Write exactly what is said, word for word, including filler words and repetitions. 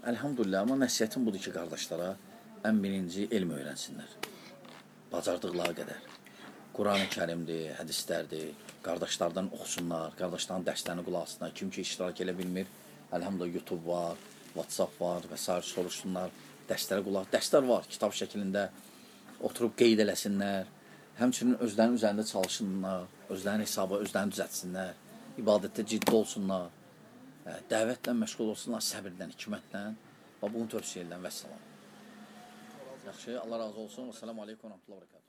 Elhamdülillah, amma nəsiyyətim budur ki, qardaşlara ən birinci elm öyrənsinlər. Bacardıqları qədər. Quran-ı Kərimdir, hədislərdir, qardaşlardan oxusunlar, qardaşların dərslərini qulaq asınlar. Kim ki iştirak elə bilmir, elhamdülillah YouTube var, WhatsApp var və s. soruşsunlar, dərslərə qulaq. Dərslər var, kitab şəklində oturub qeyd eləsinlər. Həmçinin özlərinin üzərində çalışsınlar, özlərinin hesabı, özlərini düzətsinlər, ibadətdə ciddi olsunlar, dəvətlə məşğul olsunlar, səbirlə, hikmətlə və bunu tövsiyə edirəm. Vəssalam. Yaxşı, Allah razı olsun. Esselamu aleykum və rəhmətullah və bərəkatuhu.